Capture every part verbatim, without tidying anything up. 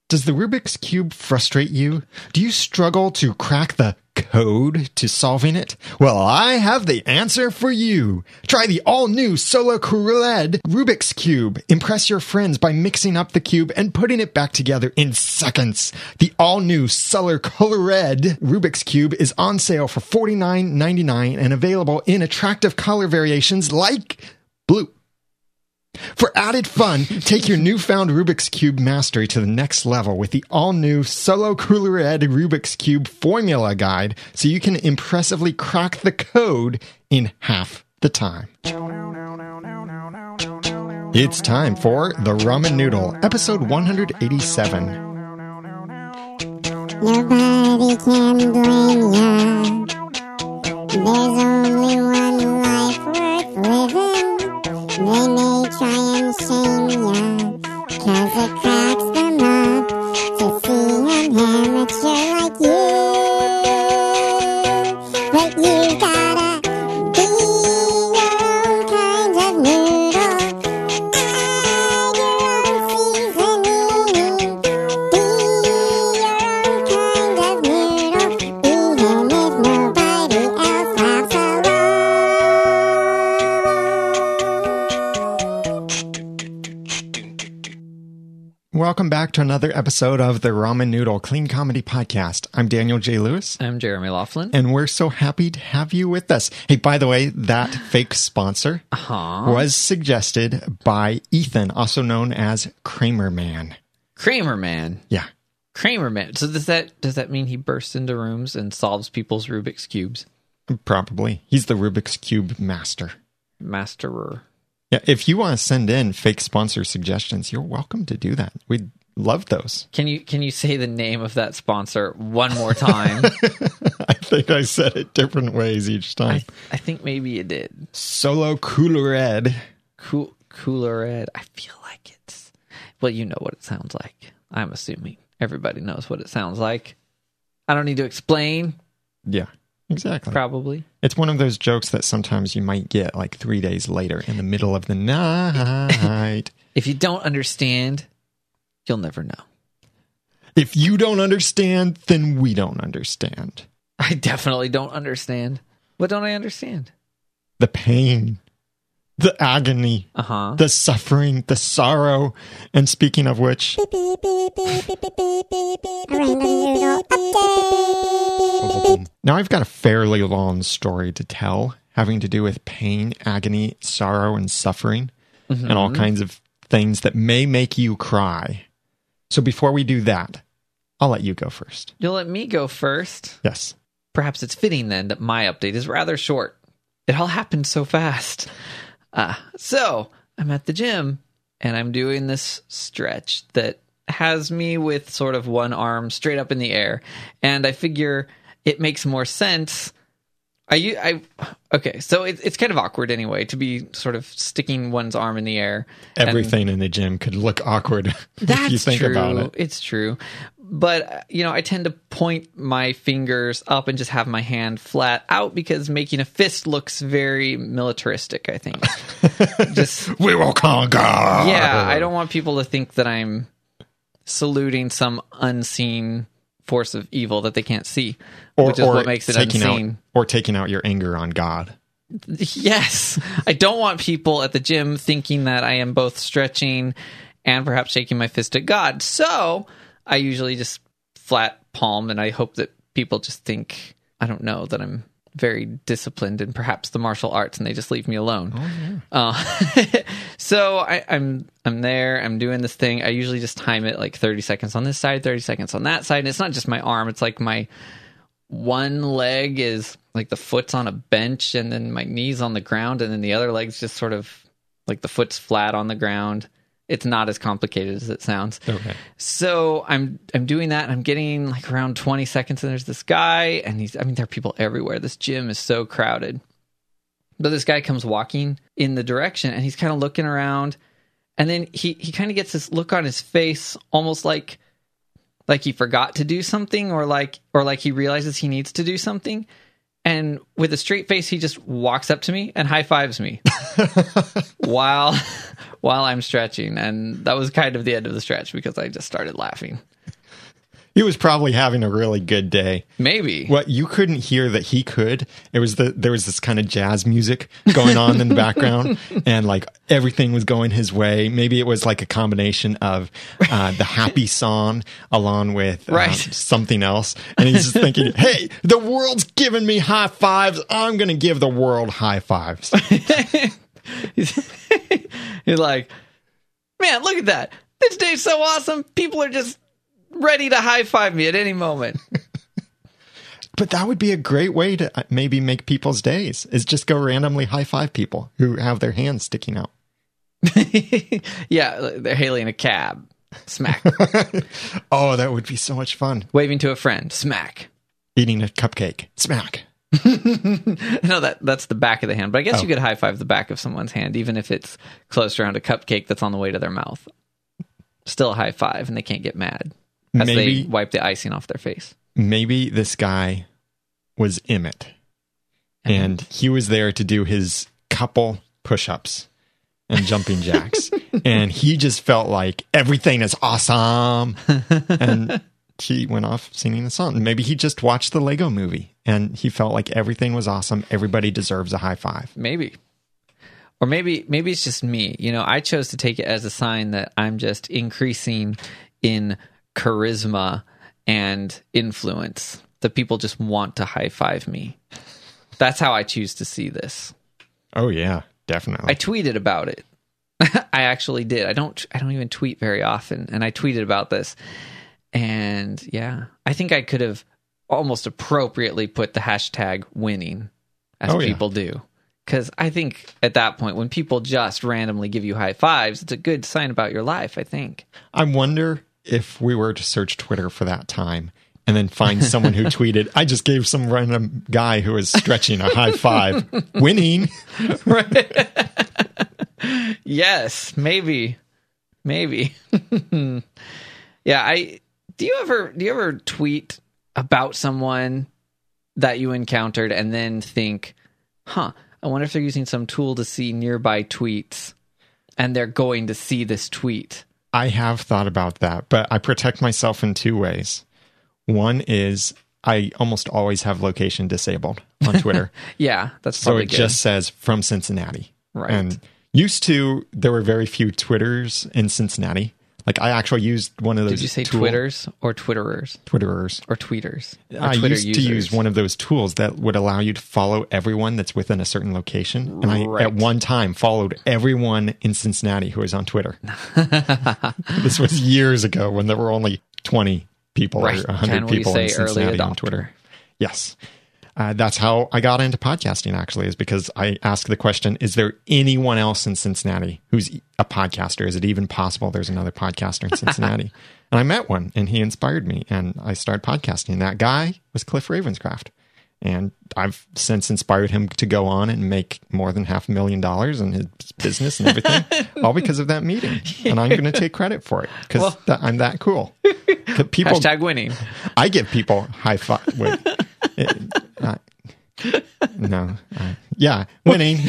Does the Rubik's Cube frustrate you? Do you struggle to crack the code to solving it? Well, I have the answer for you. Try the all-new Solo Red Rubik's Cube. Impress your friends by mixing up the cube and putting it back together in seconds. The all-new Solo Red Rubik's Cube is on sale for forty-nine ninety-nine and available in attractive color variations like blue. For added fun, take your newfound Rubik's Cube mastery to the next level with the all-new Solo Red Rubik's Cube Formula Guide so you can impressively crack the code in half the time. It's time for The Ramen Noodle, episode one eighty-seven. Nobody can blame ya. There's only one life worth living. They may try and shame ya, 'cause it cracks them up to see an amateur like you. But you gotta be your own kind of noodle. Add your own seasoning. Be your own kind of noodle, even if nobody else laughs along. Welcome back to another episode of the Ramen Noodle Clean Comedy Podcast. I'm Daniel J. Lewis. I'm Jeremy Laughlin. And we're so happy to have you with us. Hey, by the way, that fake sponsor Uh-huh. was suggested by Ethan, also known as Kramer Man. Kramer Man. Yeah. Kramer Man. So does that does that mean he bursts into rooms and solves people's Rubik's Cubes? Probably. He's the Rubik's Cube master. Masterer. Yeah, if you want to send in fake sponsor suggestions, you're welcome to do that. We'd love those. Can you can you say the name of that sponsor one more time? I think I said it different ways each I, time. I think maybe you did. Solo Red. Cool Cooler Red. I feel like it's well, you know what it sounds like. I'm assuming everybody knows what it sounds like. I don't need to explain. Yeah, exactly. Probably. It's one of those jokes that sometimes you might get like three days later in the middle of the night. If you don't understand, you'll never know. If you don't understand, then we don't understand. I definitely don't understand. What don't I understand? The pain, the agony, Uh-huh. the suffering, the sorrow. And speaking of which, Beep, beep, beep, beep, beep, beep, beep, beep, beep, Ramen Noodle update. now I've got a fairly long story to tell having to do with pain, agony, sorrow, and suffering, and all kinds of things that may make you cry. So before we do that, I'll let you go first. You'll let me go first. Yes. Perhaps it's fitting then that my update is rather short. It all happened so fast. Uh, so I'm at the gym and I'm doing this stretch that has me with sort of one arm straight up in the air. And I figure it makes more sense. I, I okay, so it, it's kind of awkward anyway to be sort of sticking one's arm in the air. Everything and in the gym could look awkward that's if you think true. about it. It's true. But, you know, I tend to point my fingers up and just have my hand flat out because making a fist looks very militaristic, I think. Just We will conquer! yeah, I don't want people to think that I'm saluting some unseen force of evil that they can't see, Or, which is or what makes it taking unseen. Out, or taking out your anger on God. Yes. I don't want people at the gym thinking that I am both stretching and perhaps shaking my fist at God. So I usually just flat palm, and I hope that people just think, I don't know, that I'm very disciplined in perhaps the martial arts, and they just leave me alone. Oh, yeah. Uh, so I, I'm I'm there. I'm doing this thing. I usually just time it like thirty seconds on this side, thirty seconds on that side. And it's not just my arm. It's like my one leg is like the foot's on a bench, and then my knee's on the ground, and then the other leg's just sort of like the foot's flat on the ground. It's not as complicated as it sounds. Okay. So I'm I'm doing that, and I'm getting like around twenty seconds, and there's this guy, and he's I mean, there are people everywhere. This gym is so crowded. But this guy comes walking in the direction, and he's kind of looking around, and then he, he kind of gets this look on his face, almost like like he forgot to do something, or like or like he realizes he needs to do something. And with a straight face, he just walks up to me and high fives me while while I'm stretching. And that was kind of the end of the stretch because I just started laughing. He was probably having a really good day. Maybe. What you couldn't hear that he could, it was the there was this kind of jazz music going on in the background, and like everything was going his way. Maybe it was like a combination of uh, the happy song along with uh, Right. something else, and he's just thinking, "Hey, the world's giving me high fives. I'm going to give the world high fives." You're like, man, look at that. This day's so awesome. People are just ready to high five me at any moment. But that would be a great way to uh, maybe make people's days, is just go randomly high five people who have their hands sticking out. Yeah, they're hailing a cab. Smack. Oh, that would be so much fun. Waving to a friend. Smack. Eating a cupcake. Smack. No, that that's the back of the hand. But I guess Oh. you could high five the back of someone's hand, even if it's close around a cupcake that's on the way to their mouth. Still a high five, and they can't get mad as Maybe- they wipe the icing off their face. Maybe this guy was Emmett, and he was there to do his couple push-ups and jumping jacks, and he just felt like everything is awesome, and he went off singing a song. Maybe he just watched the Lego movie, and he felt like everything was awesome. Everybody deserves a high five. Maybe. Or maybe maybe it's just me. You know, I chose to take it as a sign that I'm just increasing in charisma and influence. That people just want to high five me. That's how I choose to see this. Oh yeah, definitely. I tweeted about it. I actually did. I don't I don't even tweet very often, and I tweeted about this. And yeah, I think I could have almost appropriately put the hashtag winning, as Oh, yeah. people do. Because I think at that point, when people just randomly give you high fives, it's a good sign about your life, I think. I wonder if we were to search Twitter for that time and then find someone who tweeted, I just gave some random guy who was stretching a high five. Winning. Yes, maybe. Maybe. Yeah, I do you ever do you ever tweet about someone that you encountered and then think, huh, I wonder if they're using some tool to see nearby tweets and they're going to see this tweet. I have thought about that, but I protect myself in two ways. One is I almost always have location disabled on Twitter. Yeah, that's So probably it good. just says from Cincinnati. Right. And used to, there were very few Twitters in Cincinnati. Like I actually used one of those. Did you say tool- Twitters or Twitterers Twitterers. or tweeters? Or I Twitter used users? to use one of those tools that would allow you to follow everyone that's within a certain location. And I, Right. at one time, followed everyone in Cincinnati who was on Twitter. This was years ago when there were only twenty people Right. or one hundred Can we people say in early Cincinnati on adopter? Twitter. Yes. Uh, that's how I got into podcasting, actually, is because I asked the question, is there anyone else in Cincinnati who's a podcaster? Is it even possible there's another podcaster in Cincinnati? And I met one, and he inspired me, and I started podcasting. And that guy was Cliff Ravenscraft. And I've since inspired him to go on and make more than half a million dollars in his business and everything, all because of that meeting. And I'm going to take credit for it because Well- I'm that cool. 'Cause People, Hashtag winning. I give people high five. Wait, it, uh, no, uh, yeah, winning.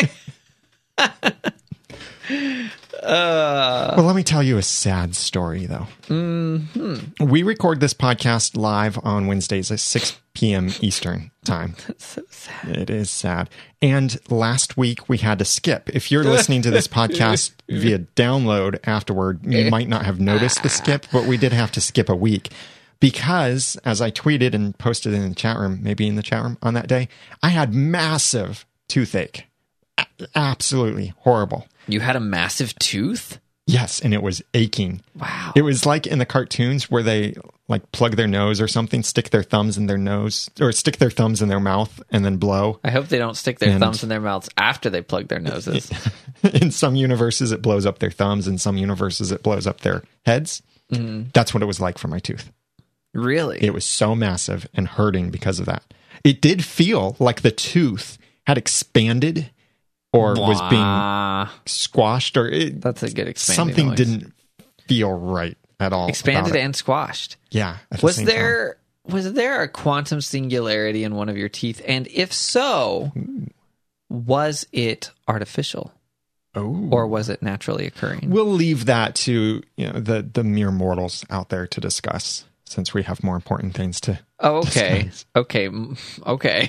Uh, Well, let me tell you a sad story, though. Mm-hmm. We record this podcast live on Wednesdays at six p.m. Eastern time. so sad. It is sad. And last week we had to skip. If you're listening to this podcast via download afterward, you might not have noticed the skip, but we did have to skip a week because, as I tweeted and posted in the chat room, maybe in the chat room on that day, I had massive toothache. A- absolutely horrible. You had a massive tooth? Yes, and it was aching. Wow. It was like in the cartoons where they like plug their nose or something, stick their thumbs in their nose or stick their thumbs in their mouth and then blow. I hope they don't stick their And- thumbs in their mouths after they plug their noses. In some universes, it blows up their thumbs. In some universes, it blows up their heads. Mm-hmm. That's what it was like for my tooth. Really? It was so massive and hurting because of that. It did feel like the tooth had expanded or was being Wah. squashed or it, That's a good expanding something noise. didn't feel right at all. Expanded about it. and squashed. Yeah. at the Was same time. there was there a quantum singularity in one of your teeth? And if so, was it artificial Oh. or was it naturally occurring? We'll leave that to you know the the mere mortals out there to discuss. since we have more important things to. Oh, okay. discuss. Okay. mm, Okay.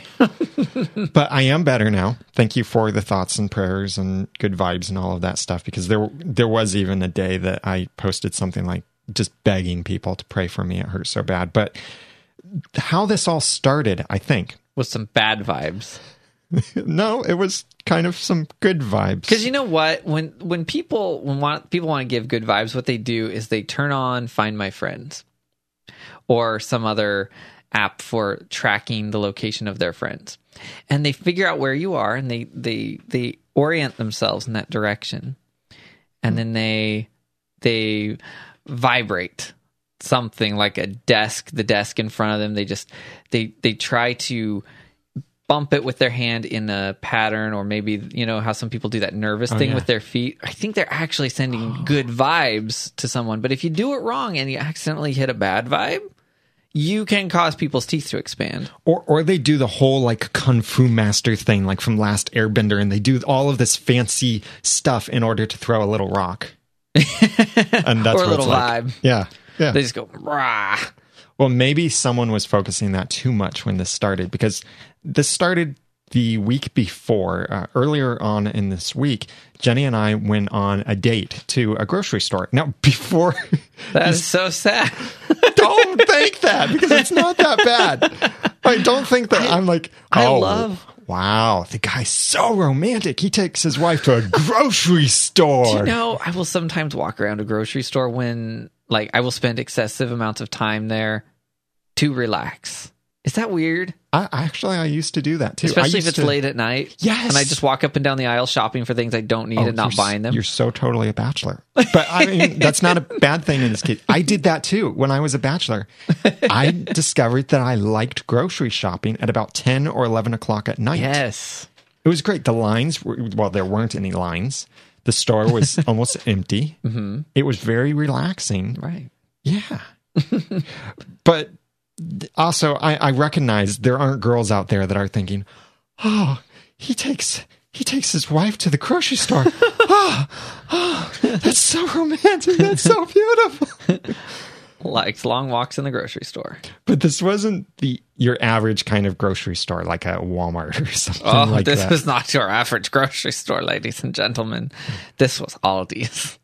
But I am better now. Thank you for the thoughts and prayers and good vibes and all of that stuff, because there there was even a day that I posted something like just begging people to pray for me. It hurt so bad. But how this all started, I think. With some bad vibes. No, it was kind of some good vibes. Because you know what? When when people when want people want to give good vibes, what they do is they turn on Find My Friends or some other app for tracking the location of their friends. And they figure out where you are, and they they they orient themselves in that direction. And then they they vibrate something like a desk, the desk in front of them. They just they they try to bump it with their hand in a pattern, or maybe, you know, how some people do that nervous Oh, thing yeah. with their feet. I think they're actually sending good vibes to someone. But if you do it wrong and you accidentally hit a bad vibe, you can cause people's teeth to expand. Or or they do the whole like Kung Fu Master thing, like from Last Airbender, and they do all of this fancy stuff in order to throw a little rock. And that's Or a what little it's like. vibe. Yeah. Yeah. They just go, rah. Well, maybe someone was focusing that too much when this started, because this started the week before. Uh, earlier on in this week, Jenny and I went on a date to a grocery store. Now, before, That is so sad. don't think that, because it's not that bad. I don't think that I, am like, I oh, love- wow, the guy's so romantic. He takes his wife to a grocery store. Do you know, I will sometimes walk around a grocery store when, like, I will spend excessive amounts of time there to relax. Is that weird? I, actually, I used to do that too. I Especially if used it's to- late at night. Yes. And I just walk up and down the aisle shopping for things I don't need Oh, and not you're, buying them. You're so totally a bachelor. But I mean, that's not a bad thing in this case. I did that too when I was a bachelor. I discovered that I liked grocery shopping at about ten or eleven o'clock at night. Yes. It was great. The lines were, well, there weren't any lines. The store was almost empty. Mm-hmm. It was very relaxing. Right. Yeah. But also, I, I recognize there aren't girls out there that are thinking, oh, he takes he takes his wife to the grocery store. Oh, oh, that's so romantic. That's so beautiful. Likes long walks in the grocery store. But this wasn't the your average kind of grocery store, like a Walmart or something Oh, like this that. was not your average grocery store, ladies and gentlemen. This was Aldi's.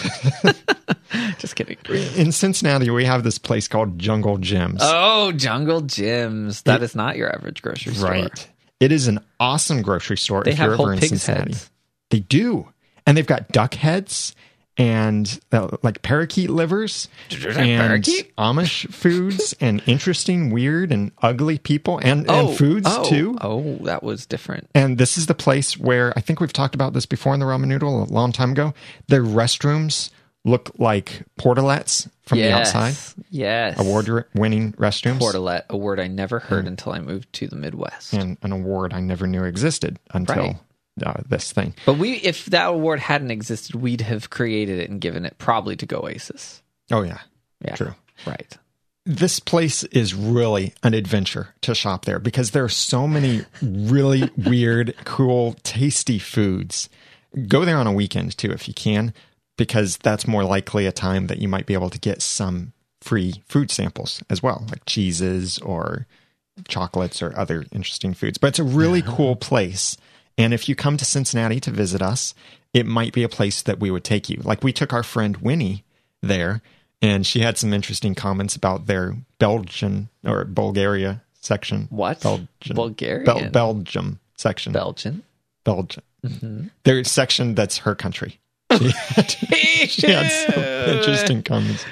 Just kidding. In Cincinnati, we have this place called Jungle Gyms. Oh, Jungle Gyms. That is not your average grocery store. Right. It is an awesome grocery store They if have you're whole ever in pig's Cincinnati. heads. They do. And they've got duck heads and uh, like parakeet livers There's and a parakeet? Amish foods and interesting, weird, and ugly people and, and foods oh, too. Oh, that was different. And this is the place where I think we've talked about this before in the Ramen Noodle a long time ago. Their restrooms look like portalettes from yes. the outside. Yes. Award-winning restrooms. Portalette, a word I never heard until I moved to the Midwest. And an award I never knew existed until Right. uh, this thing. But we, if that award hadn't existed, we'd have created it and given it probably to Oasis. Oh, yeah. Yeah. True. Right. This place is really an adventure to shop there because there are so many really weird, cool, tasty foods. Go there on a weekend too if you can, because that's more likely a time that you might be able to get some free food samples as well, like cheeses or chocolates or other interesting foods. But it's a really cool place. And if you come to Cincinnati to visit us, it might be a place that we would take you. Like we took our friend Winnie there, and she had some interesting comments about their Belgian or Bulgaria section. What? Belgian. Bulgarian? Bel- Belgium section. Belgian. Belgium. Their section that's her country. She had, she had some interesting comments.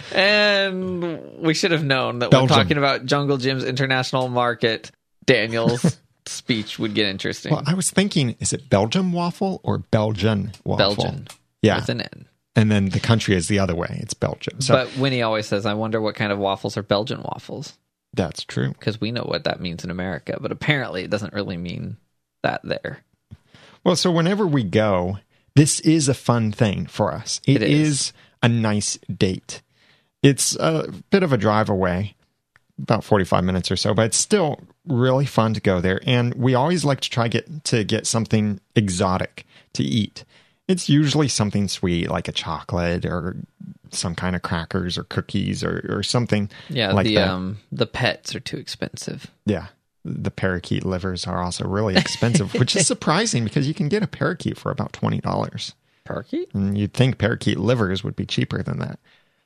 And we should have known that Belgium. when talking about Jungle Gym's international market, Daniel's speech would get interesting. Well, I was thinking, is it Belgium waffle or Belgian waffle? Belgian. Yeah. With an N. And then the country is the other way. It's Belgium. So But Winnie always says, I wonder what kind of waffles are Belgian waffles. that's true. Because we know what that means in America. But apparently it doesn't really mean that there. Well, so whenever we go, this is a fun thing for us. It is. is a nice date. It's a bit of a drive away, about forty-five minutes or so, but it's still really fun to go there. And we always like to try get to get something exotic to eat. it's usually something sweet like a chocolate or some kind of crackers or cookies or, or something Yeah, like the that. um the pets are too expensive. Yeah. The parakeet livers are also really expensive, which is surprising because you can get a parakeet for about twenty dollars. Parakeet? And you'd think parakeet livers would be cheaper than that.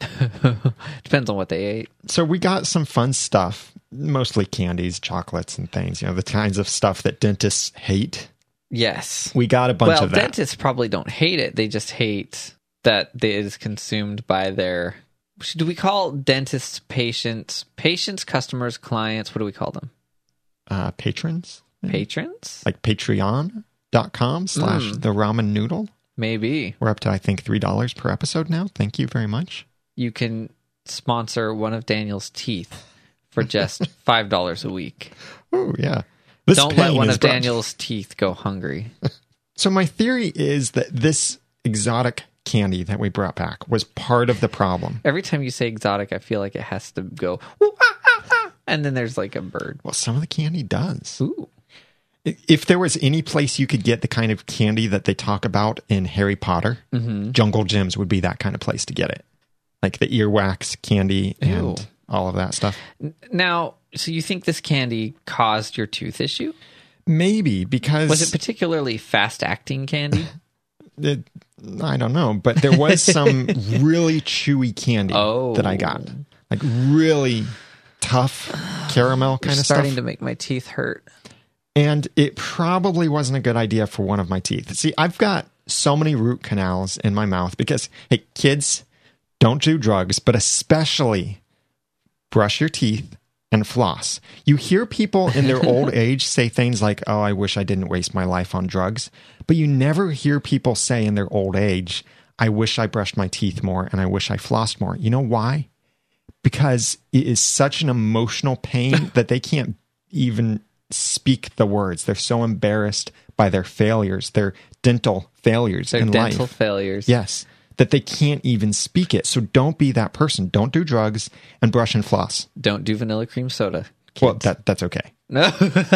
Depends on what they ate. So we got some fun stuff, mostly candies, chocolates, and things, you know, the kinds of stuff that dentists hate. Yes. We got a bunch Well, of that. dentists probably don't hate it. They just hate that it is consumed by their... Do we call dentists patients? Patients, customers, clients? What do we call them? Uh, patrons? Patrons? Like patreon.com slash Mm. the ramen noodle. Maybe. We're up to, I think, three dollars per episode now. Thank you very much. You can sponsor one of Daniel's teeth for just five dollars a week. Oh, yeah. This Don't let pain one is of brought- Daniel's teeth go hungry. So my theory is that this exotic candy that we brought back was part of the problem. Every time you say exotic, I feel like it has to go, "Ooh, ah, ah, ah," and then there's like a bird. Well, some of the candy does. Ooh. If there was any place you could get the kind of candy that they talk about in Harry Potter, Mm-hmm. Jungle Gyms would be that kind of place to get it. Like the earwax candy and Ew. all of that stuff. Now, so you think this candy caused your tooth issue? Maybe because... Was it particularly fast-acting candy? it, I don't know, but there was some really chewy candy Oh. that I got. Like really tough caramel kind You're of starting stuff. to make my teeth hurt. And it probably wasn't a good idea for one of my teeth. See, I've got so many root canals in my mouth because, hey, kids, don't do drugs, but especially brush your teeth and floss. You hear people in their old age say things like, oh, I wish I didn't waste my life on drugs. But you never hear people say in their old age, I wish I brushed my teeth more and I wish I flossed more. You know why? Because it is such an emotional pain that they can't even speak the words. They're so embarrassed by their failures, their dental failures They're in dental life. failures. Yes, that they can't even speak it. So don't be that person. Don't do drugs and brush and floss. Don't do vanilla cream soda. Kids. Well, that that's okay. No.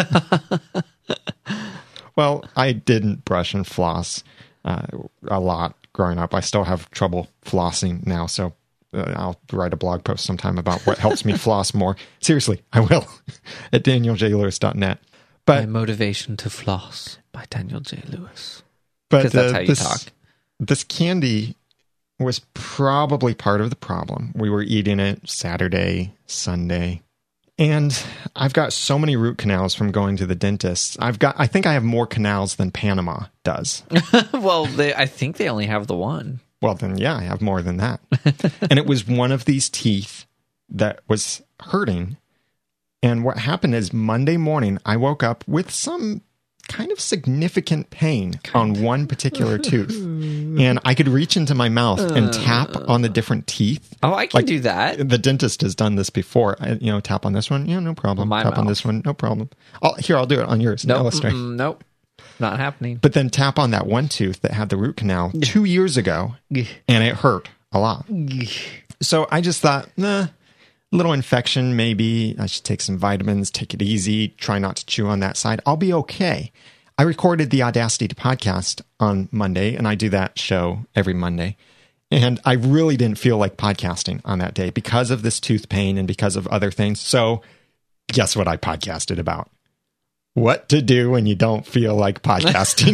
Well, I didn't brush and floss uh, a lot growing up. I still have trouble flossing now, so uh, I'll write a blog post sometime about what helps me floss more. Seriously, I will at daniel j lewis dot net. My But Motivation to Floss by Daniel J. Lewis. but Because that's uh, how you this, talk. This candy was probably part of the problem. We were eating it Saturday, Sunday. And I've got so many root canals from going to the dentist. I've got, I think I have more canals than Panama does. Well, they, I think they only have the one. Well, then, yeah, I have more than that. And it was one of these teeth that was hurting. And what happened is Monday morning, I woke up with some kind of significant pain on one particular tooth. And I could reach into my mouth and tap on the different teeth. Oh, I can Like, do that. The dentist has done this before. I, you know, tap on this one. Yeah, no problem. My tap on mouth. this one. No problem. I'll, here, I'll do it on yours. and Nope. illustrate. mm-mm, Nope. Not happening. But then tap on that one tooth that had the root canal two years ago, and it hurt a lot. So I just thought, nah, little infection, maybe. I should take some vitamins, take it easy, try not to chew on that side. I'll be okay. I recorded the Audacity to podcast on Monday, and I do that show every Monday. And I really didn't feel like podcasting on that day because of this tooth pain and because of other things. So guess what I podcasted about? What to do when you don't feel like podcasting.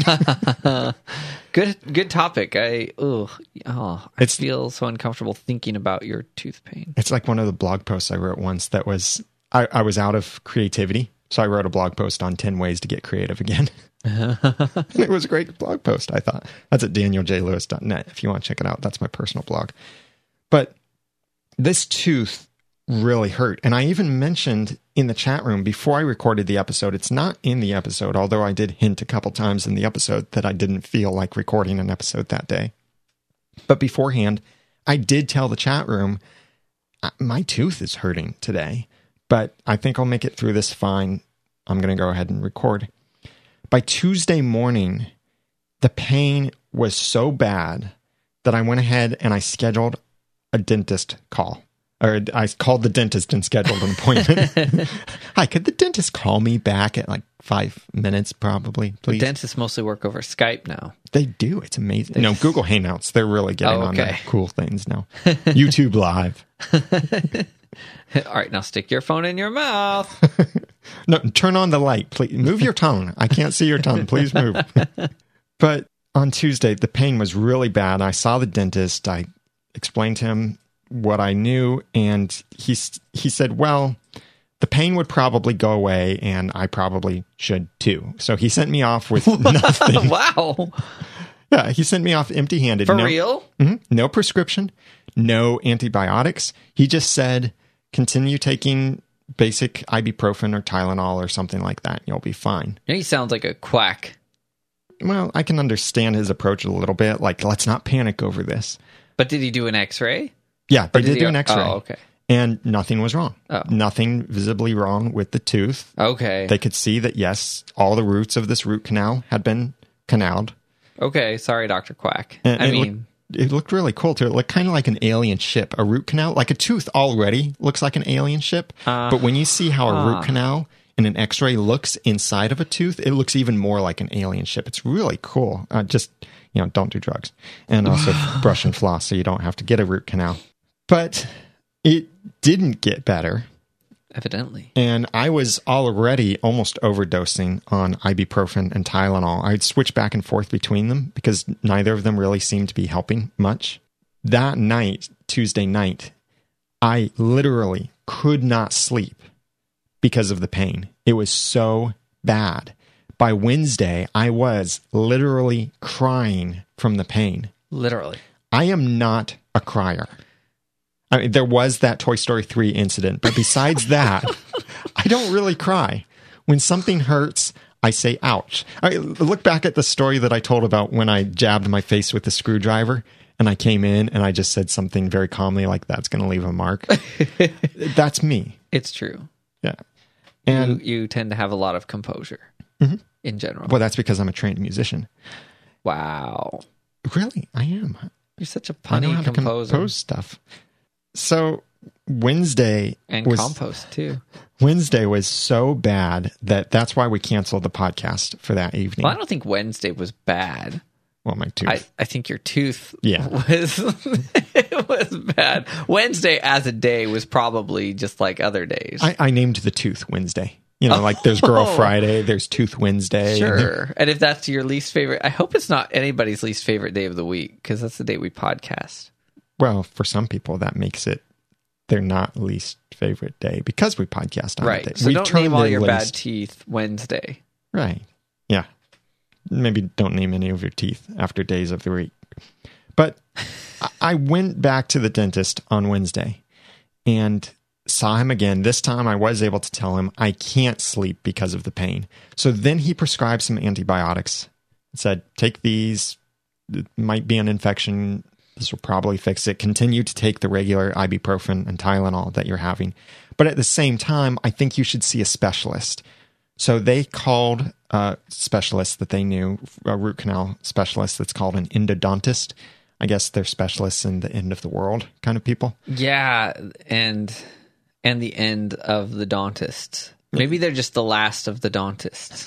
Good, good topic. I, ugh, oh, I It's- feel so uncomfortable thinking about your tooth pain. It's like one of the blog posts I wrote once that was, I, I was out of creativity. So I wrote a blog post on ten ways to get creative again. And it was a great blog post, I thought. That's at daniel j lewis dot net if you want to check it out. That's my personal blog. But this tooth really hurt. And I even mentioned in the chat room before I recorded the episode, it's not in the episode, although I did hint a couple times in the episode that I didn't feel like recording an episode that day. But beforehand, I did tell the chat room, my tooth is hurting today, but I think I'll make it through this fine. I'm going to go ahead and record. By Tuesday morning, the pain was so bad that I went ahead and I scheduled a dentist call. Or I called the dentist and scheduled an appointment. Hi, could the dentist call me back at like five minutes, probably, please? Dentists mostly work over Skype now. They do. It's amazing. No, Google Hangouts. They're really getting Oh, on okay. the cool things now. YouTube Live. All right, now stick your phone in your mouth. No, turn on the light, please. Move your tongue. I can't see your tongue. Please move. But on Tuesday, the pain was really bad. I saw the dentist. I explained to him what I knew, and he he said, well, the pain would probably go away, and I probably should too. So he sent me off with nothing. Wow. Yeah, he sent me off empty-handed. For no, real? Mhm, no prescription, no antibiotics. He just said, continue taking basic ibuprofen or Tylenol or something like that. You'll be fine. He sounds like a quack. Well, I can understand his approach a little bit. Like, let's not panic over this. But did he do an x-ray? Yeah, they Or did he- do an x-ray. Oh, okay. And nothing was wrong. Oh. Nothing visibly wrong with the tooth. Okay. They could see that, yes, all the roots of this root canal had been canaled. Okay, sorry, Doctor Quack. And, I and it mean, looked, it looked really cool, too. It looked kind of like an alien ship. A root canal, like a tooth already looks like an alien ship. Uh, but when you see how a huh. root canal in an x-ray looks inside of a tooth, it looks even more like an alien ship. It's really cool. Uh, just, you know, don't do drugs. And also brush and floss so you don't have to get a root canal. But it didn't get better. evidently. And I was already almost overdosing on ibuprofen and Tylenol. I'd switch back and forth between them because neither of them really seemed to be helping much. That night, Tuesday night, I literally could not sleep because of the pain. It was so bad. By Wednesday, I was literally crying from the pain. Literally. I am not a crier. I mean, there was that Toy Story three incident, but besides that, I don't really cry. When something hurts, I say, ouch. I look back at the story that I told about when I jabbed my face with the screwdriver and I came in and I just said something very calmly like, that's going to leave a mark. That's me. It's true. Yeah. And you, you tend to have a lot of composure in general. well, that's because I'm a trained musician. Wow. Really? I am. You're such a I know punny how to composer. compose stuff. So Wednesday And was compost, too. Wednesday was so bad that that's why we canceled the podcast for that evening. Well, I don't think Wednesday was bad. Well, my tooth. I, I think your tooth Yeah. was it was bad. Wednesday as a day was probably just like other days. I, I named the tooth Wednesday. You know, like there's Girl Oh. Friday, there's Tooth Wednesday. and there- Sure. And if that's your least favorite, I hope it's not anybody's least favorite day of the week because that's the day we podcast. well, for some people, that makes it their not least favorite day because we podcast on Right. the day. So we don't turn name all their your bad least- teeth Wednesday. Right. Yeah. Maybe don't name any of your teeth after days of the week. But I- I went back to the dentist on Wednesday and saw him again. This time I was able to tell him I can't sleep because of the pain. So then he prescribed some antibiotics and said, take these. It might be an infection. This will probably fix it. Continue to take the regular ibuprofen and Tylenol that you're having. But at the same time, I think you should see a specialist. So they called a specialist that they knew, a root canal specialist that's called an endodontist. I guess they're specialists in the end of the world kind of people. Yeah, and and the end of the dentists. Maybe they're just the last of the dentists.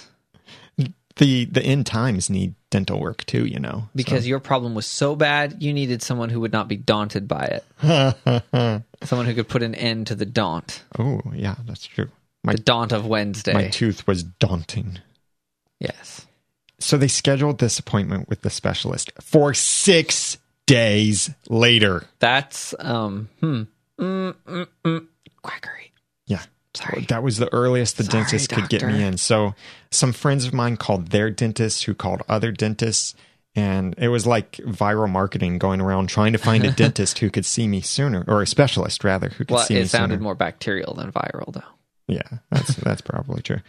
The the end times need dental work too, you know. Because your problem was so bad, you needed someone who would not be daunted by it. So- Someone who could put an end to the daunt. oh, yeah, that's true. My The daunt of Wednesday. my tooth was daunting. Yes. So they scheduled this appointment with the specialist for six days later. That's, um, hmm. Mm, mm, mm. Quackery. Yeah. Sorry. That was the earliest the Sorry, dentist could get me doctor. in. So some friends of mine called their dentist who called other dentists. And it was like viral marketing going around trying to find a dentist who could see me sooner, or a specialist rather, who could Well, see me it sounded sooner. more bacterial than viral, though. Yeah, that's that's probably true.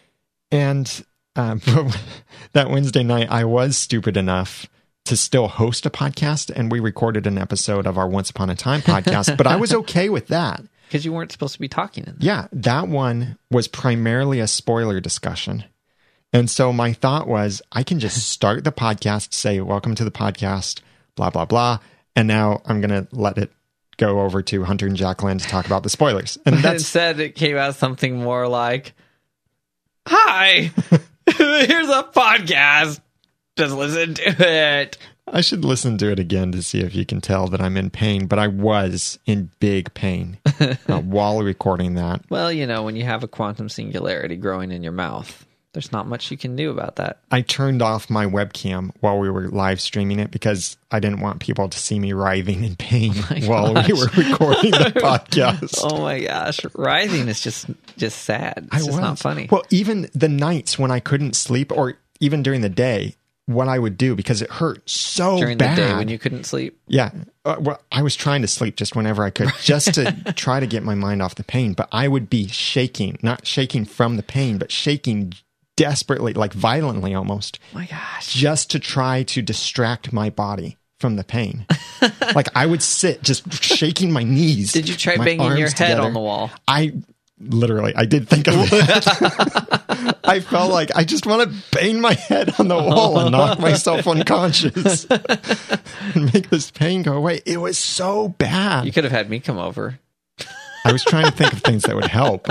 And um, that Wednesday night, I was stupid enough to still host a podcast, and we recorded an episode of our Once Upon a Time podcast. But I was okay with that. Because you weren't supposed to be talking in them. Yeah, that one was primarily a spoiler discussion. And so my thought was, I can just start the podcast, say, welcome to the podcast, blah, blah, blah. And now I'm going to let it go over to Hunter and Jacqueline to talk about the spoilers. And But that's instead, it came out something more like, "Hi, here's a podcast. Just listen to it." I should listen to it again to see if you can tell that I'm in pain, but I was in big pain uh, while recording that. Well, you know, when you have a quantum singularity growing in your mouth, there's not much you can do about that. I turned off my webcam while we were live streaming it because I didn't want people to see me writhing in pain while we were recording the podcast. Oh my gosh, writhing is just just sad. It's I just was. not funny. Well, even the nights when I couldn't sleep, or even during the day, what I would do, because it hurt so During bad. the day when you couldn't sleep. Yeah. Uh, well, I was trying to sleep just whenever I could, just to try to get my mind off the pain. But I would be shaking, not shaking from the pain, but shaking desperately, like violently almost, Oh my gosh. just to try to distract my body from the pain. Like I would sit just shaking my knees. Did you try my banging your arms head together. on the wall? I literally, I did think of that. I felt like I just want to bang my head on the wall and knock myself unconscious and make this pain go away. It was so bad. You could have had me come over. I was trying to think of things that would help.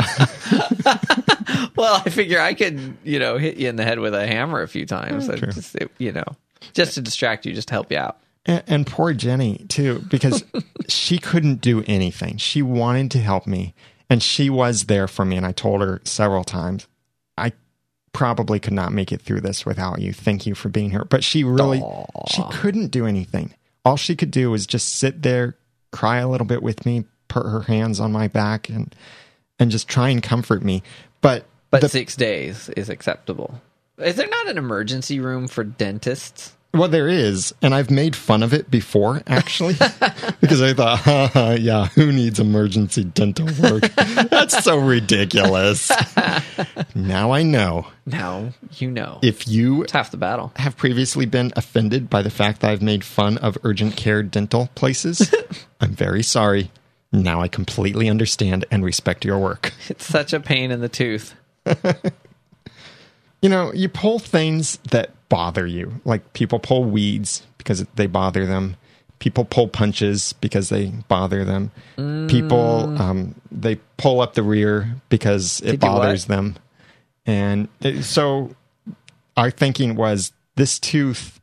Well, I figure I could, you know, hit you in the head with a hammer a few times. And true. just, it- you know, just to distract you, just to help you out. And, and poor Jenny, too, because she couldn't do anything. She wanted to help me, and she was there for me. And I told her several times, I probably could not make it through this without you. Thank you for being here. But she really, she couldn't do anything. All she could do was just sit there, cry a little bit with me, put her hands on my back, and and just try and comfort me. But But the- six days is acceptable. Is there not an emergency room for dentists? Well, there is, and I've made fun of it before, actually, because I thought, haha, yeah, who needs emergency dental work? That's so ridiculous. Now I know. Now you know. If you It's half the battle. have previously been offended by the fact that I've made fun of urgent care dental places, I'm very sorry. Now I completely understand and respect your work. It's such a pain in the tooth. You know, you pull things that bother you. Like people pull weeds because they bother them. People pull punches because they bother them. Mm. People, um, they pull up the rear because it They do what? bothers them. And it, so our thinking was this tooth,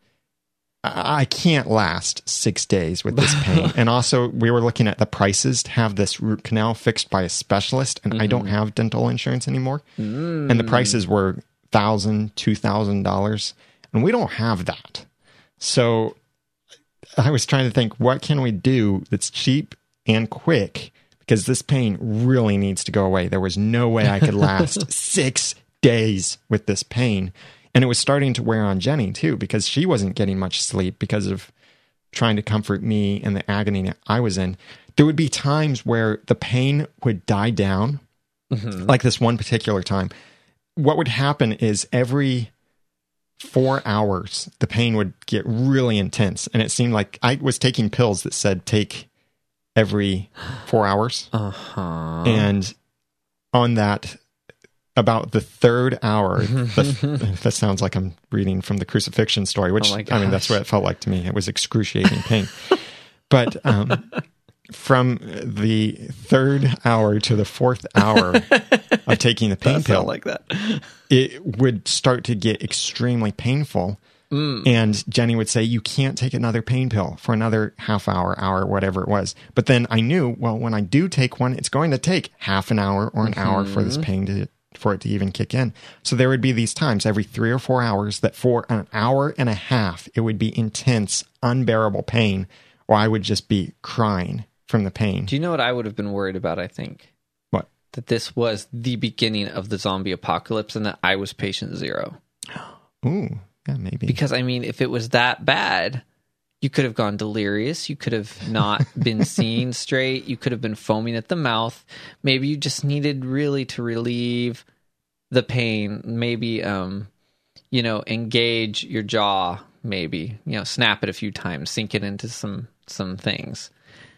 I I can't last six days with this pain. And also we were looking at the prices to have this root canal fixed by a specialist. And I don't have dental insurance anymore. Mm. And the prices were thousand dollars, two thousand dollars, and we don't have that. So I was trying to think, what can we do that's cheap and quick? Because this pain really needs to go away. There was no way I could last six days with this pain. And it was starting to wear on Jenny too, because she wasn't getting much sleep because of trying to comfort me and the agony I was in. There would be times where the pain would die down, Mm-hmm. like this one particular time. What would happen is every four hours, the pain would get really intense. And it seemed like I was taking pills that said take every four hours. Uh-huh. And on that, about the third hour, the, that sounds like I'm reading from the crucifixion story, which, Oh my I mean, that's gosh. what it felt like to me. It was excruciating pain. But um, from the third hour to the fourth hour of taking the pain That pill, sound like that. it would start to get extremely painful. Mm. And Jenny would say, you can't take another pain pill for another half hour, hour, whatever it was. But then I knew, well, when I do take one, it's going to take half an hour or an Mm-hmm. hour for this pain to, for it to even kick in. So there would be these times every three or four hours that for an hour and a half, it would be intense, unbearable pain, or I would just be crying from the pain. Do you know what I would have been worried about, I think? What? That this was the beginning of the zombie apocalypse and that I was patient zero. Ooh, yeah, maybe. Because, I mean, if it was that bad, you could have gone delirious. You could have not been seeing straight. You could have been foaming at the mouth. Maybe you just needed really to relieve the pain. Maybe, um, you know, engage your jaw, maybe, you know, snap it a few times, sink it into some, some things.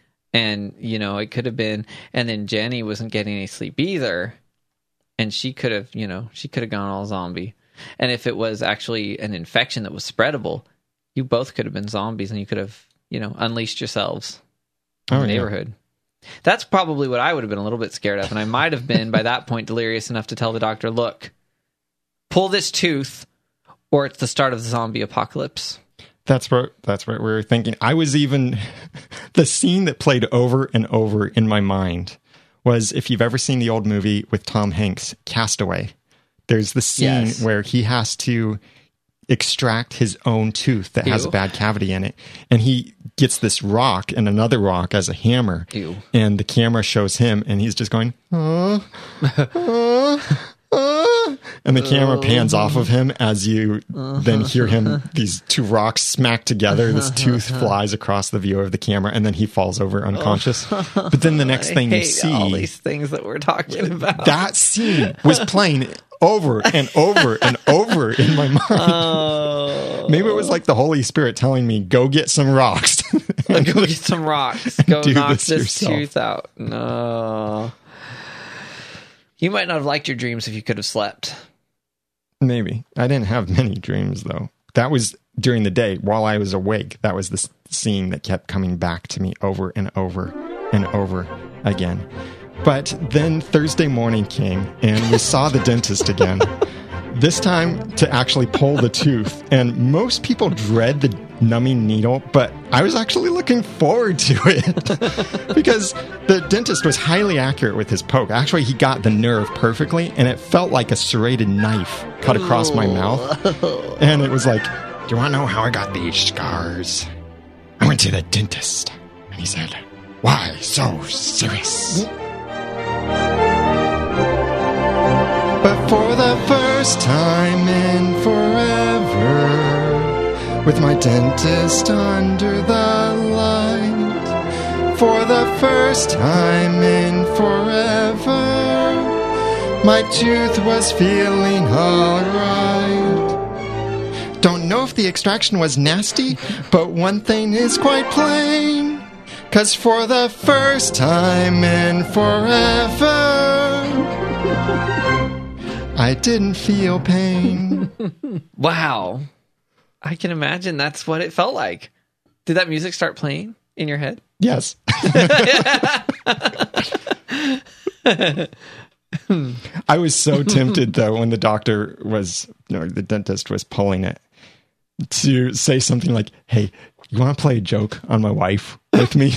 And, you know, it could have been, and then Jenny wasn't getting any sleep either. And she could have, you know, she could have gone all zombie. And if it was actually an infection that was spreadable, you both could have been zombies and you could have, you know, unleashed yourselves. in Oh, the yeah. neighborhood. That's probably what I would have been a little bit scared of. And I might have been, by that point, delirious enough to tell the doctor, look, pull this tooth or it's the start of the zombie apocalypse. That's what that's what we were thinking. I was even the scene that played over and over in my mind was, if you've ever seen the old movie with Tom Hanks, Castaway. There's the scene Yes. where he has to extract his own tooth that has Ew. a bad cavity in it, and he gets this rock and another rock as a hammer. Ew. And the camera shows him, and he's just going, uh, uh, uh, and the camera pans off of him as you then hear him, these two rocks smack together. This tooth flies across the view of the camera, and then he falls over unconscious. But then the next I thing you hate see, all these things that we're talking about. that scene was playing over and over and over in my mind. Oh, Maybe it was like the Holy Spirit telling me, go get some rocks. go get some rocks. Go do knock this this, yourself. tooth out. No. You might not have liked your dreams if you could have slept. Maybe. I didn't have many dreams, though. That was during the day. While I was awake, that was the s- scene that kept coming back to me over and over and over again. But then Thursday morning came, and we saw the dentist again. This time to actually pull the tooth. And most people dread the numbing needle, but I was actually looking forward to it because the dentist was highly accurate with his poke. Actually, he got the nerve perfectly, and it felt like a serrated knife cut across my mouth. And it was like, do you want to know how I got these scars? I went to the dentist, and he said, why so serious? But for the first time in forever, with my dentist under the light, for the first time in forever, my tooth was feeling alright. Don't know if the extraction was nasty, but one thing is quite plain, 'cause for the first time in forever, I didn't feel pain. Wow. I can imagine that's what it felt like. Did that music start playing in your head? Yes. I was so tempted, though, when the doctor was, or the dentist was pulling it, to say something like, hey, you want to play a joke on my wife with me?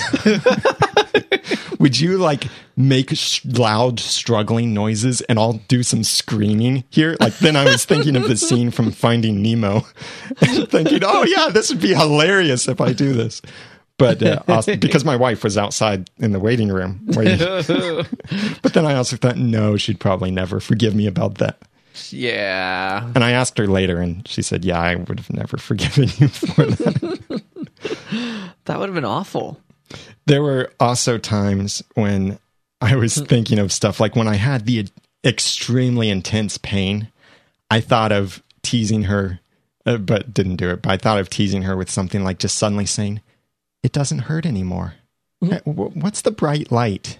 Would you like make sh- loud struggling noises and I'll do some screaming here? Like, then I was thinking of the scene from Finding Nemo and thinking, oh yeah, this would be hilarious if I do this. But uh, also, because my wife was outside in the waiting room waiting. But then I also thought, no, she'd probably never forgive me about that. Yeah. And I asked her later, and she said, yeah, I would have never forgiven you for that. That would have been awful. There were also times when I was thinking of stuff like when I had the extremely intense pain, I thought of teasing her, uh, but didn't do it. But I thought of teasing her with something like just suddenly saying, it doesn't hurt anymore. Uh, wh- What's the bright light?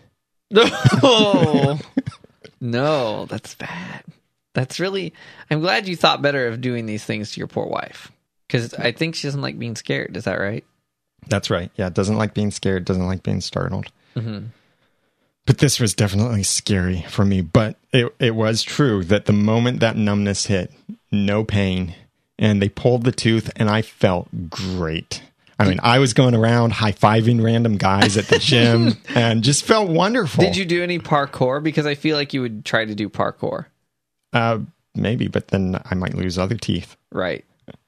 No. No, that's bad. That's really, I'm glad you thought better of doing these things to your poor wife. Because I think she doesn't like being scared. Is that right? That's right. Yeah, doesn't like being scared, doesn't like being startled. Mm-hmm. But this was definitely scary for me. But it, it was true that the moment that numbness hit, no pain, and they pulled the tooth, and I felt great. I mean, I was going around high-fiving random guys at the gym and just felt wonderful. Did you do any parkour? Because I feel like you would try to do parkour. Uh, maybe, but then I might lose other teeth. Right.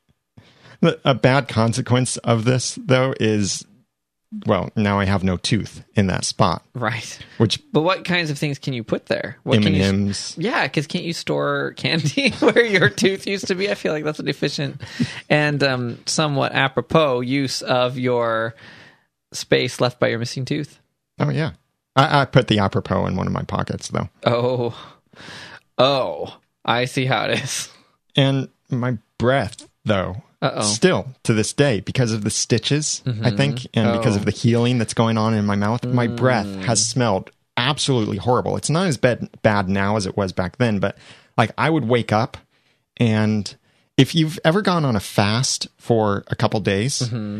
A bad consequence of this, though, is, well, now I have no tooth in that spot. Right. Which But what kinds of things can you put there? What M can and you? M's. Yeah, because can't you store candy where your tooth used to be? I feel like that's an efficient and um, somewhat apropos use of your space left by your missing tooth. Oh, yeah. I, I put the apropos in one of my pockets, though. Oh. Oh. I see how it is. And my breath, though, Uh-oh. still to this day, because of the stitches, I think, and Oh. because of the healing that's going on in my mouth, my breath has smelled absolutely horrible. It's not as bad, bad now as it was back then, but like I would wake up, and if you've ever gone on a fast for a couple days,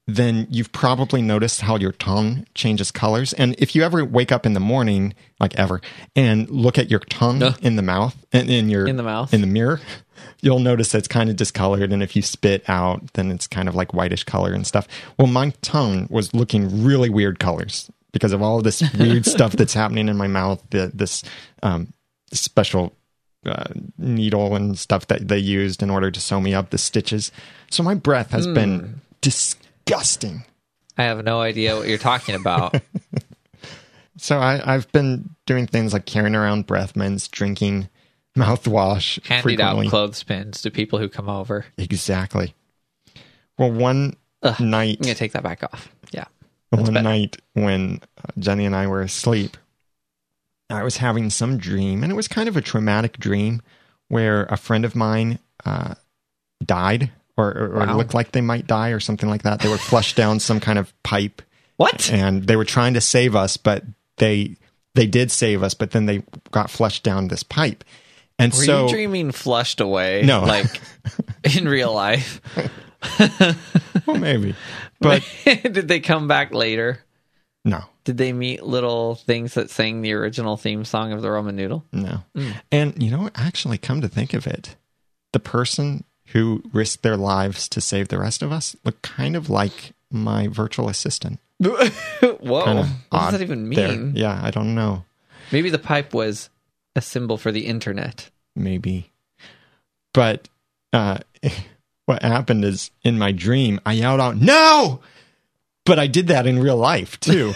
then you've probably noticed how your tongue changes colors. And if you ever wake up in the morning, like ever, and look at your tongue No. in the mouth, and in your In the mouth. in the mirror, you'll notice that it's kind of discolored. And if you spit out, then it's kind of like whitish color and stuff. Well, my tongue was looking really weird colors because of all of this weird stuff that's happening in my mouth. The, this um, special uh, needle and stuff that they used in order to sew me up, the stitches. So my breath has Mm. been disgusting. I have no idea what you're talking about. So I, I've been doing things like carrying around breath mints, drinking mouthwash Handing out frequently. clothespins to people who come over. Exactly. Well, one Ugh, night, I'm going to take that back off. Yeah. That's one better. night when uh, Jenny and I were asleep, I was having some dream, and it was kind of a traumatic dream where a friend of mine uh, died, or, or, or Wow. looked like they might die, or something like that. They were flushed down some kind of pipe, What? and they were trying to save us, but they they did save us, but then they got flushed down this pipe. And Were so you dreaming flushed away? No. Like in real life? well, maybe, but Did they come back later? no. Did they meet little things that sang the original theme song of the Roman Noodle? No. Mm. And, you know, actually, come to think of it, the person who risked their lives to save the rest of us looked kind of like my virtual assistant. Whoa. Kind What of does odd that even there. mean? Yeah, I don't know. Maybe the pipe was a symbol for the internet. Maybe. But uh, what happened is, in my dream, I yelled out, "No!" But I did that in real life, too.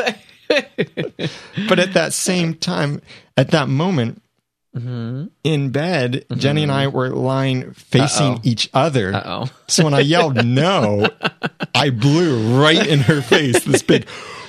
But at that same time, at that moment, Mm-hmm. in bed, Jenny and I were lying facing Uh-oh. each other. Uh-oh. So when I yelled no, I blew right in her face, this big,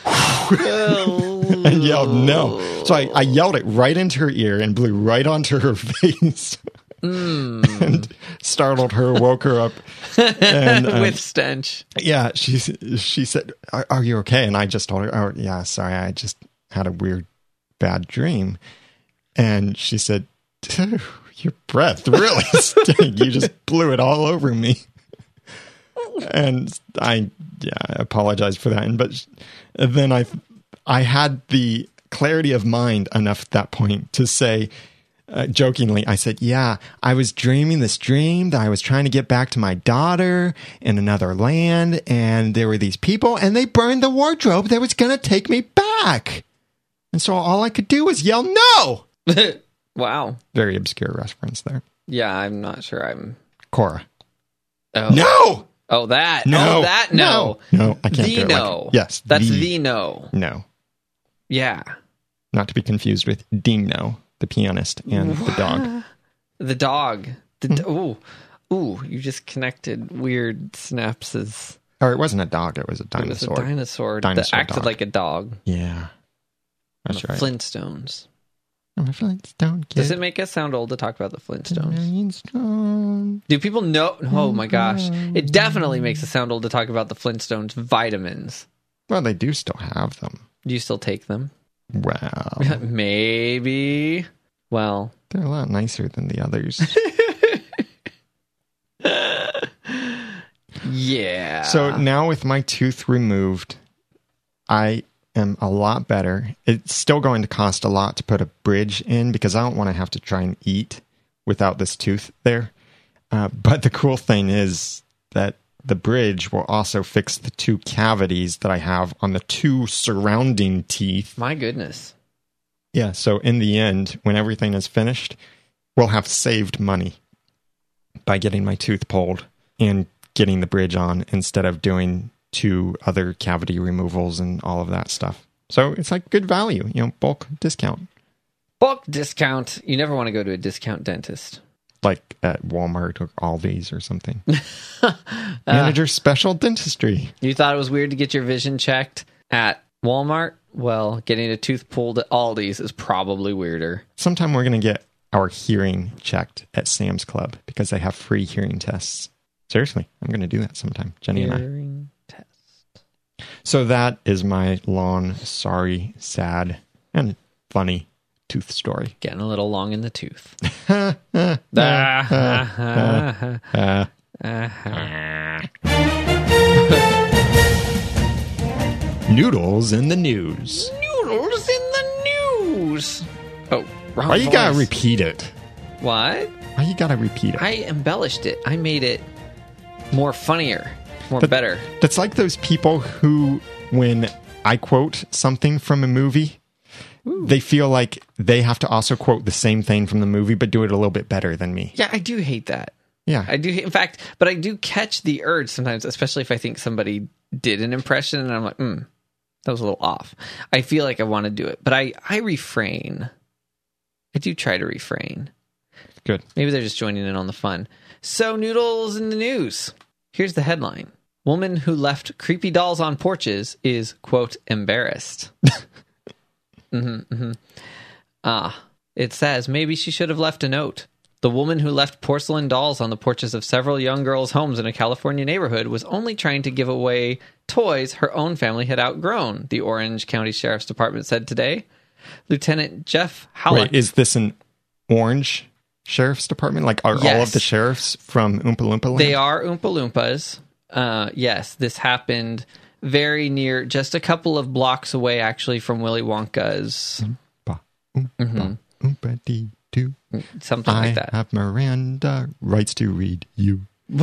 and yelled no. So I, I yelled it right into her ear and blew right onto her face. Mm. And startled her, woke her up. And, um, With stench. yeah, she, she said, are, are you okay? And I just told her, oh, yeah, sorry, I just had a weird, bad dream. And she said, your breath really stank. You just blew it all over me. And I, yeah, I apologized for that. And but then I, I had the clarity of mind enough at that point to say, uh, jokingly, I said, yeah, I was dreaming this dream that I was trying to get back to my daughter in another land. And there were these people and they burned the wardrobe that was going to take me back. And so all I could do was yell, no! Wow. Very obscure reference there. Yeah, I'm not sure I'm... Cora. Oh. No! Oh, that. No. Oh, that no. No, no I can't The do it. no. Like, yes. That's the, the no. no. Yeah. Not to be confused with Dino, the pianist, and the dog. The dog. The Hmm. do- ooh. Ooh, you just connected weird synapses. Or it wasn't a dog, it was a It was dinosaur. a dinosaur, Dinosaur that acted dog. like a dog. Yeah. That's The right. Flintstones. I'm a Flintstone kid. Does it make us sound old to talk about the Flintstones? Flintstone. Do people know? Oh my gosh. It definitely makes us sound old to talk about the Flintstones vitamins. Well, they do still have them. Do you still take them? Well, Maybe. Well, they're a lot nicer than the others. yeah. So now with my tooth removed, I am a lot better. It's still going to cost a lot to put a bridge in because I don't want to have to try and eat without this tooth there. Uh, but the cool thing is that the bridge will also fix the two cavities that I have on the two surrounding teeth. My goodness. Yeah, so in the end, when everything is finished, we'll have saved money by getting my tooth pulled and getting the bridge on instead of doing two other cavity removals and all of that stuff. So it's like good value, you know, bulk discount, Bulk discount. You never want to go to a discount dentist. like at Walmart or Aldi's or something. Manager special dentistry. You thought it was weird to get your vision checked at Walmart? Well, getting a tooth pulled at Aldi's is probably weirder. Sometime we're going to get our hearing checked at Sam's Club because they have free hearing tests. Seriously, I'm going to do that sometime, Jenny and I. Hearing test. So that is my long, sorry, sad, and funny tooth story. Getting a little long in the tooth. Uh, Ah, ah, ah, uh, ah, ah. Noodles in the news. Noodles in the news. Oh, wrong Why you gotta voice. repeat it? What? Why you gotta repeat it? I embellished it. I made it more funnier, more But- better. That's like those people who, when I quote something from a movie, they feel like they have to also quote the same thing from the movie, but do it a little bit better than me. Yeah, I do hate that. Yeah. I do. In fact, but I do catch the urge sometimes, especially if I think somebody did an impression and I'm like, hmm, that was a little off. I feel like I want to do it, but I, I refrain. I do try to refrain. Good. Maybe they're just joining in on the fun. So, Noodles in the news. Here's the headline. Woman who left creepy dolls on porches is, quote, embarrassed. mm-hmm, mm-hmm. Ah, it says maybe she should have left a note. The woman who left porcelain dolls on the porches of several young girls' homes in a California neighborhood was only trying to give away toys her own family had outgrown, the Orange County Sheriff's Department said today. Lieutenant Jeff Halleck. Wait, is this an Orange Sheriff's Department? Like, are all Yes. of the sheriffs from Oompa Loompa Land? They are Oompa Loompas. Uh, yes, this happened very near, just a couple of blocks away, actually, from Willy Wonka's, Oompa, Oompa, Oompa dee doo. something I like that. have Miranda rights to read you.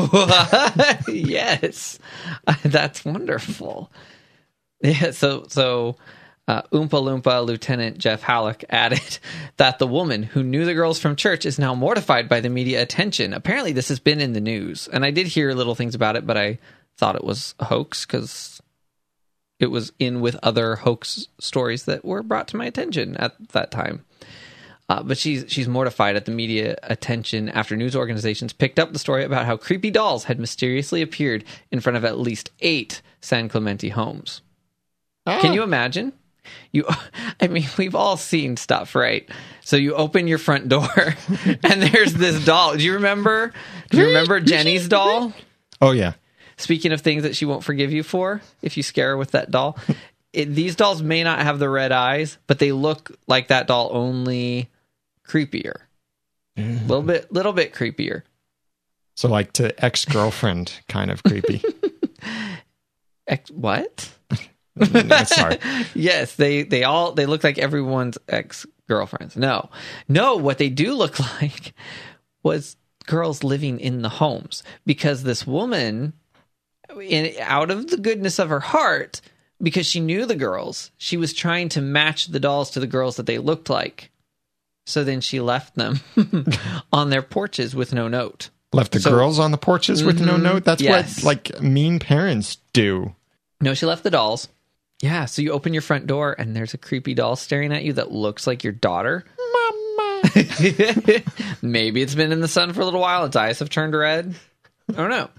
Yes, that's wonderful. Yeah, so so uh, Oompa Loompa Lieutenant Jeff Halleck added that the woman who knew the girls from church is now mortified by the media attention. Apparently, this has been in the news, and I did hear little things about it, but I thought it was a hoax because it was in with other hoax stories that were brought to my attention at that time. Uh, but she's she's mortified at the media attention after news organizations picked up the story about how creepy dolls had mysteriously appeared in front of at least eight San Clemente homes. Can you imagine? You, I mean, we've all seen stuff, right? So you open your front door, and there's this doll. Do you remember? Do you remember Jenny's doll? Oh, yeah. Speaking of things that she won't forgive you for, if you scare her with that doll, it, these dolls may not have the red eyes, but they look like that doll, only creepier. A little bit, little bit creepier. So, like, to ex-girlfriend kind of creepy. Ex- what? No, sorry. Yes, they they all they look like everyone's ex-girlfriends. No, no, what they do look like was girls living in the homes, because this woman, in out of the goodness of her heart, because she knew the girls, she was trying to match the dolls to the girls that they looked like. So then she left them on their porches with no note. Left the So- girls on the porches with no note? That's Yes. what, like, mean parents do. No, she left the dolls. Yeah, so you open your front door and there's a creepy doll staring at you that looks like your daughter. Mama. Maybe it's been in the sun for a little while. Its eyes have turned red. I don't know.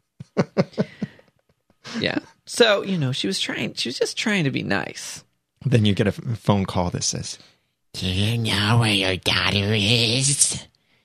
Yeah. So, you know, she was trying, she was just trying to be nice. Then you get a f- phone call that says, Do you know where your daughter is?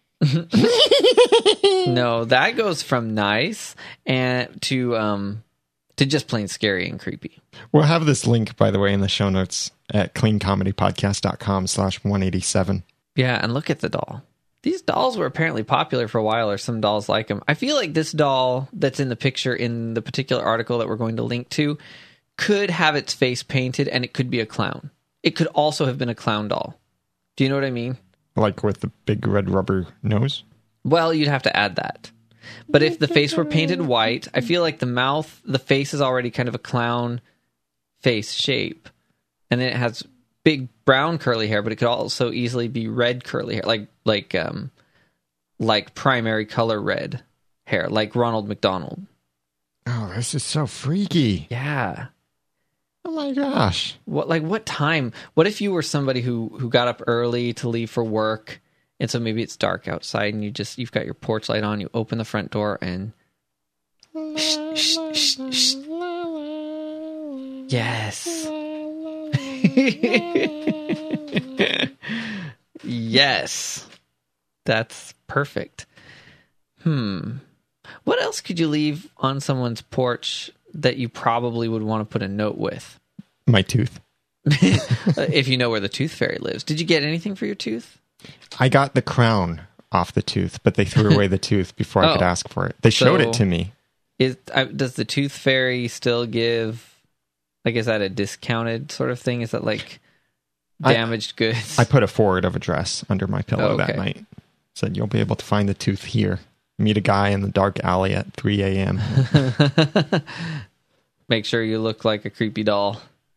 No, that goes from nice and to um to just plain scary and creepy. we'll have this link, by the way, in the show notes at cleancomedypodcast.com slash 187. Yeah, and look at the doll. These dolls were apparently popular for a while, or some dolls like them. I feel like this doll that's in the picture in the particular article that we're going to link to could have its face painted, and it could be a clown. It could also have been a clown doll. Do you know what I mean? Like with the big red rubber nose? Well, you'd have to add that. But if the face were painted white, I feel like the mouth, the face is already kind of a clown face shape. And then it has big brown curly hair, but it could also easily be red curly hair, like like um like primary color red hair, like Ronald McDonald. Oh, this is so freaky. Yeah. Oh my gosh. What like what time? What if you were somebody who who got up early to leave for work, and so maybe it's dark outside, and you just you've got your porch light on, you open the front door, and shh, shh, shh, shh. Yes. Yes. That's perfect. Hmm. What else could you leave on someone's porch that you probably would want to put a note with? My tooth. If you know where the tooth fairy lives. Did you get anything for your tooth? I got the crown off the tooth, but they threw away the tooth before I could Oh. ask for it. They showed So- it to me. Is uh, does the tooth fairy still give Like, is that a discounted sort of thing? Is that like I- damaged goods? I put a forward of address under my pillow Oh, that okay. night. Said you'll be able to find the tooth here. Meet a guy in the dark alley at three a.m. Make sure you look like a creepy doll.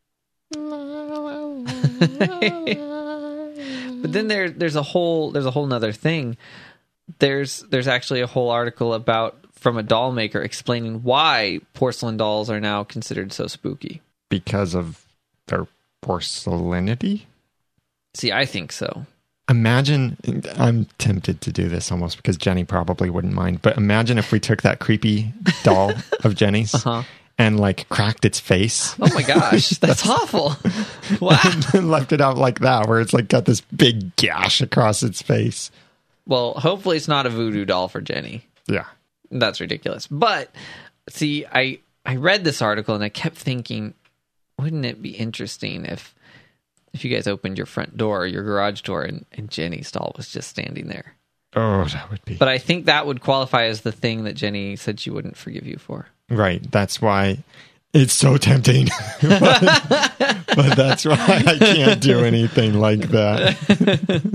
But then there there's a whole there's a whole nother thing. There's there's actually a whole article about from a doll maker explaining why porcelain dolls are now considered so spooky. Because of their porcelainity? See, I think so. Imagine, I'm tempted to do this almost because Jenny probably wouldn't mind, but imagine if we took that creepy doll of Jenny's Uh-huh. and like cracked its face Oh my gosh, that's awful. Wow. and left it out like that, where it's like got this big gash across its face. Well, hopefully it's not a voodoo doll for Jenny. Yeah. That's ridiculous. But see, I I read this article and I kept thinking, wouldn't it be interesting if if you guys opened your front door, your garage door, and, and Jenny's doll was just standing there? Oh, that would be. But I think that would qualify as the thing that Jenny said she wouldn't forgive you for. Right. That's why it's so tempting. but, but that's why I can't do anything like that.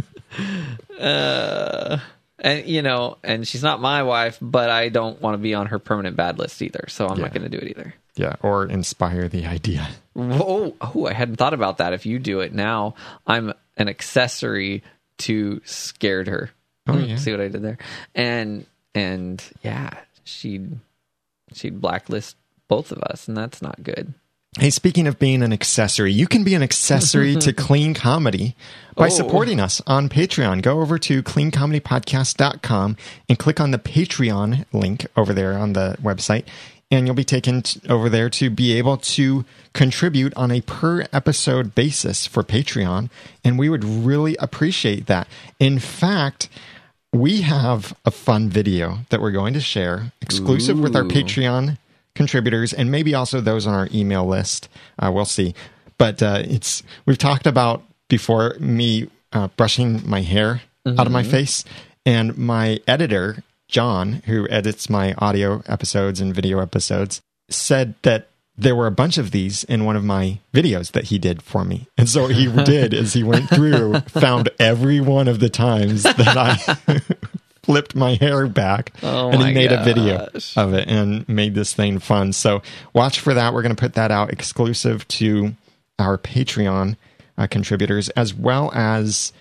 Uh, and you know, and she's not my wife, but I don't want to be on her permanent bad list either. So I'm Yeah. not going to do it either. Yeah. Or inspire the idea. Whoa, oh, I hadn't thought about that. If you do it now, I'm an accessory to scared her. Oh, yeah. See what I did there? And and yeah, she'd she'd blacklist both of us, and that's not good. Hey, speaking of being an accessory, you can be an accessory to Clean Comedy by Oh. supporting us on Patreon. Go over to clean comedy podcast dot com and click on the Patreon link over there on the website, and you'll be taken t- over there to be able to contribute on a per episode basis for Patreon, and we would really appreciate that. In fact, we have a fun video that we're going to share exclusive with our Ooh. Patreon contributors and maybe also those on our email list. Uh, we'll see. But uh, it's we've talked about before me uh, brushing my hair out of my face, and my editor, John, who edits my audio episodes and video episodes, said that there were a bunch of these in one of my videos that he did for me. And so what he did is he went through, found every one of the times that I flipped my hair back, Oh and my he made a video gosh. of it and made this thing fun. So watch for that. We're going to put that out exclusive to our Patreon uh, contributors, as well as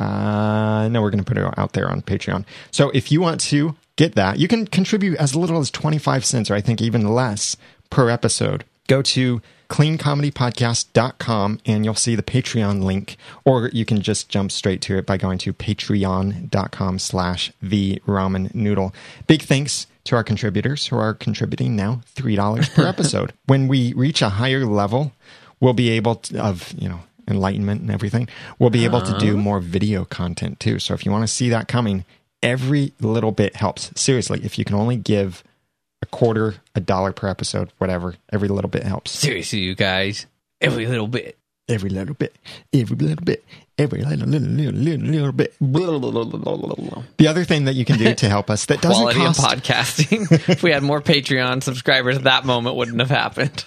uh, no, we're going to put it out there on Patreon. So if you want to get that, you can contribute as little as twenty-five cents, or I think even less per episode. Go to clean comedy podcast dot com and you'll see the Patreon link, or you can just jump straight to it by going to patreon dot com slash the ramen noodle. Big thanks to our contributors who are contributing now three dollars per episode. When we reach a higher level, we'll be able to, of, you know, enlightenment and everything, we'll be able to do more video content too. So if you want to see that coming, every little bit helps. Seriously, if you can only give a quarter, a dollar per episode, whatever, every little bit helps. Seriously, you guys, every little bit. Every little bit, every little bit, every little, little, little, little, little bit. The other thing that you can do to help us that doesn't Quality cost... of podcasting. If we had more Patreon subscribers, that moment wouldn't have happened.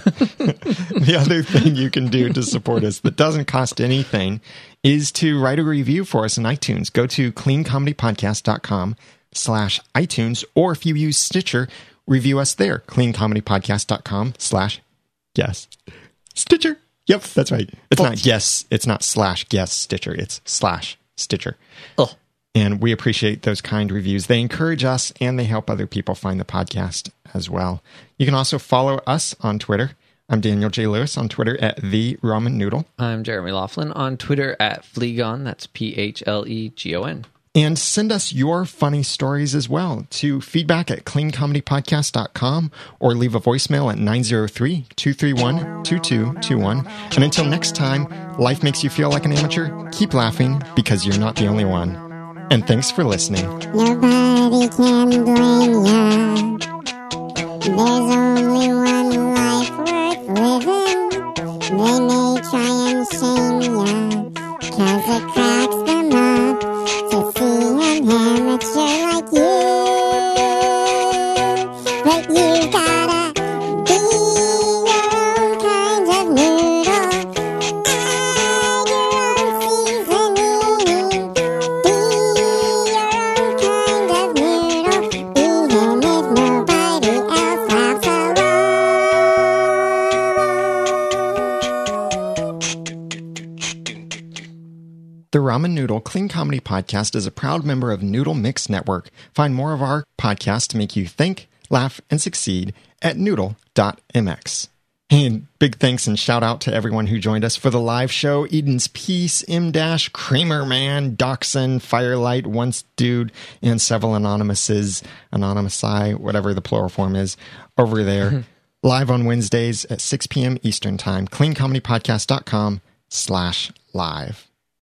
The other thing you can do to support us that doesn't cost anything is to write a review for us in iTunes. Go to clean comedy podcast dot com slash iTunes, or if you use Stitcher, review us there. clean comedy podcast dot com slash yes. Stitcher. Yep, that's right. It's not yes, it's not slash guess Stitcher, it's slash Stitcher. Oh. And we appreciate those kind reviews. They encourage us and they help other people find the podcast as well. You can also follow us on Twitter. I'm Daniel J. Lewis on Twitter at The Ramen Noodle. I'm Jeremy Laughlin on Twitter at Phlegon. That's P H L E G O N. And send us your funny stories as well to feedback at clean comedy podcast dot com, or leave a voicemail at nine oh three, two three one, two two two one. And until next time, life makes you feel like an amateur. Keep laughing, because you're not the only one. And thanks for listening. Nobody can blame ya. There's only one life worth living. They may try and shame ya, 'cause it cracks them up to see an amateur like you. But you gotta be your own kind Ramen Noodle Clean Comedy Podcast is a proud member of Noodle Mix Network. Find more of our podcasts to make you think, laugh, and succeed at noodle dot m x. And big thanks and shout out to everyone who joined us for the live show. Eden's Peace, M Dash, Kramer Man, Dachshund, Firelight, Once Dude, and several anonymouses, anonymousi, whatever the plural form is, over there. Live on Wednesdays at six p.m. Eastern Time. clean comedy podcast dot com slash live.